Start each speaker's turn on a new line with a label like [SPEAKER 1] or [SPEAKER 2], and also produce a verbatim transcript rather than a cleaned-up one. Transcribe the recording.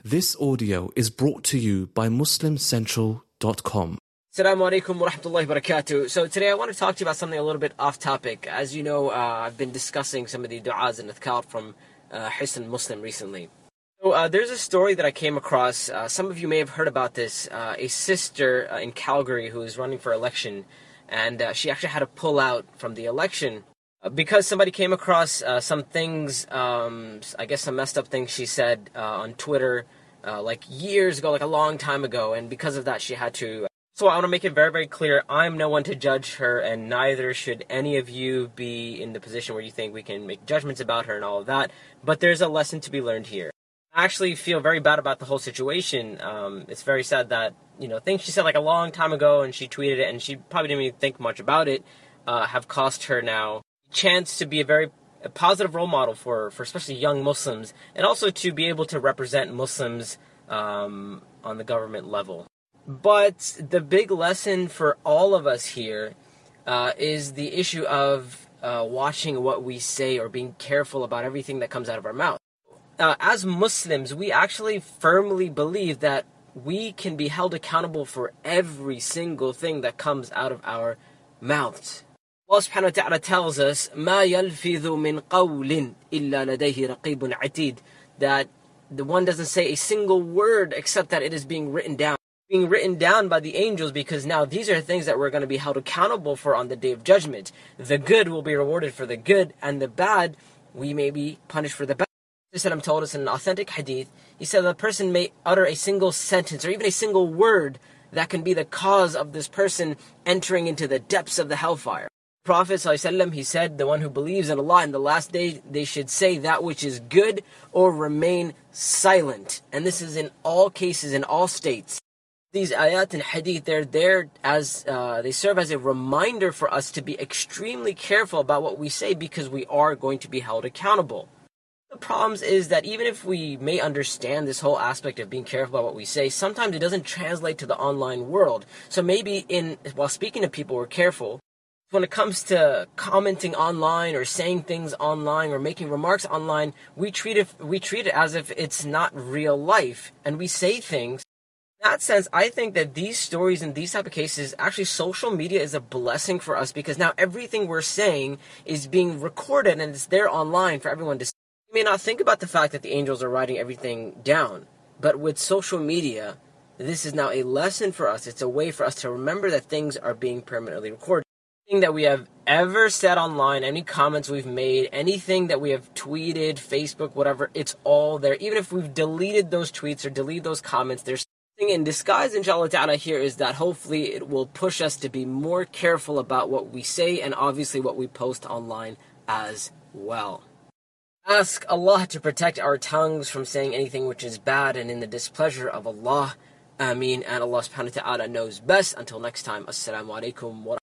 [SPEAKER 1] This audio is brought to you by Muslim Central dot com.
[SPEAKER 2] Assalamu alaikum wa rahmatullahi wa barakatuh. So today I want to talk to you about something a little bit off topic. As you know, uh, I've been discussing some of the du'as and adhkar from uh, Hisn Muslim recently. So uh, there's a story that I came across. Uh, some of you may have heard about this. Uh, a sister uh, in Calgary who is running for election, and uh, she actually had to pull out from the election uh, because somebody came across uh, some things, um, I guess some messed up things she said uh, on Twitter uh, like years ago, like a long time ago, and because of that she had to... So I want to make it very, very clear, I'm no one to judge her, and neither should any of you be in the position where you think we can make judgments about her and all of that, but there's a lesson to be learned here. I actually feel very bad about the whole situation. Um, it's very sad that, you know, things she said like a long time ago, and she tweeted it, and she probably didn't even think much about it, uh, have cost her now a chance to be a very a positive role model for, for especially young Muslims, and also to be able to represent Muslims um, on the government level. But the big lesson for all of us here uh, is the issue of uh, watching what we say or being careful about everything that comes out of our mouth. Uh, as Muslims, we actually firmly believe that we can be held accountable for every single thing that comes out of our mouths. Allah subhanahu wa ta'ala tells us, مَا يَلْفِظُ مِنْ قَوْلٍ إِلَّا لَدَيْهِ رَقِيبٌ عَتِيدٌ, that the one doesn't say a single word except that it is being written down. Being written down by the angels, because now these are things that we're going to be held accountable for on the Day of Judgment. The good will be rewarded for the good, and the bad, we may be punished for the bad. Prophet told us in an authentic hadith, he said that a person may utter a single sentence or even a single word that can be the cause of this person entering into the depths of the hellfire. Prophet ﷺ, he said, the one who believes in Allah in the last day, they should say that which is good or remain silent. And this is in all cases, in all states. These ayat and hadith, they're there as, uh, they serve as a reminder for us to be extremely careful about what we say, because we are going to be held accountable. The problem is that even if we may understand this whole aspect of being careful about what we say, sometimes it doesn't translate to the online world. So maybe in while speaking to people, we're careful. When it comes to commenting online or saying things online or making remarks online, we treat it, we treat it as if it's not real life, and we say things. In that sense, I think that these stories and these type of cases, actually social media is a blessing for us, because now everything we're saying is being recorded and it's there online for everyone to see. You may not think about the fact that the angels are writing everything down, but with social media, this is now a lesson for us. It's a way for us to remember that things are being permanently recorded. Anything that we have ever said online, any comments we've made, anything that we have tweeted, Facebook, whatever, it's all there. Even if we've deleted those tweets or deleted those comments, there's something in disguise, inshallah ta'ala, here is that hopefully it will push us to be more careful about what we say and obviously what we post online as well. Ask Allah to protect our tongues from saying anything which is bad and in the displeasure of Allah. Ameen. And Allah subhanahu wa ta'ala knows best. Until next time, Assalamu alaikum wa